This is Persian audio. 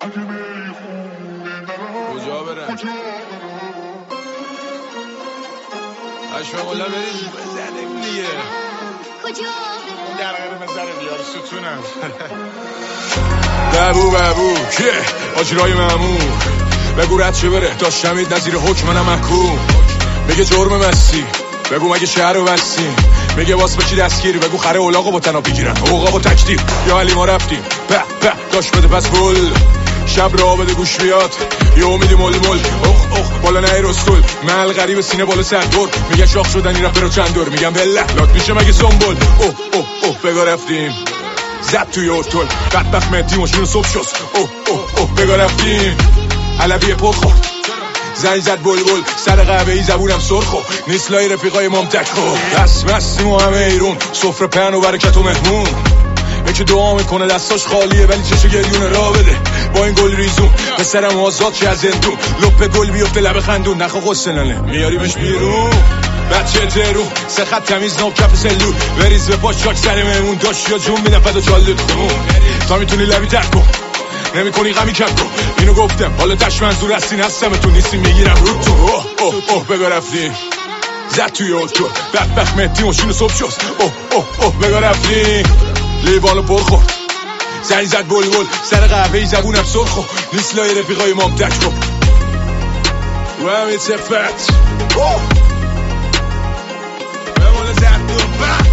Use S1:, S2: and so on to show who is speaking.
S1: کجا برم اشفاق الله بریم بزنیم دیگه
S2: کجا
S3: اون درقه مزره بیار ستونم
S1: ببو که آجرای ممنون بگو رد چه بره داشت شمید نظیر حکم منم محکوم میگه جرم مستی بگو مگه شهر رو بستی میگه واس بچی دستگیری بگو خره اولاغو با تناب بگیرن اوقا با تکتیر یا علی ما رفتیم به داشت بده پس بول شب را بده گوش بیاد یه امیدی مل اخ بالا نه رستول مل غریب سینه بالا سندور میگه شاخ شدنی رفت رو چند دور میگم بله لات میشه مگه سنبول اوه بگا رفتیم زد توی ارتول بدبخت مهدی ماشین صبح شد اوه بگا رفتیم علوی پر خورد زنگ زد بلبل سر قهوه ای زبونم سرخو نیست لای رفیقای مامتک خو بس مستیم و همه ایرون سفره پهن و برکت و مهمون یکی دعا میکنه دستاش خالیه ولی چشو گریونه را بده با این گل ریزون پسرم آزاد چه از زندون لپ گل بیفته لب خندون نخوا غسلانه میاریمش بیرون بچه ترون سه خط تمیز ناب کف سلول بریز به پاش چاک سر مهمون داشت یا جون میدن فدا چالت خون تا میتونی لبی تک کن نمی کنی غمی کپ کن اینو گفتم حالا تش منظور هستین هستم تو نیستی میگیرم رو تو اوه بگا رفتیم زد توی ارتول بدبخت مهدی ماشین صبح شد اوه بگا رفتیم لیوانو پر خورد زنگ زد بلبل سر قهوه ای زبونم سرخو نیست لای رفیقای مامتک خب و همه صفت به مال زد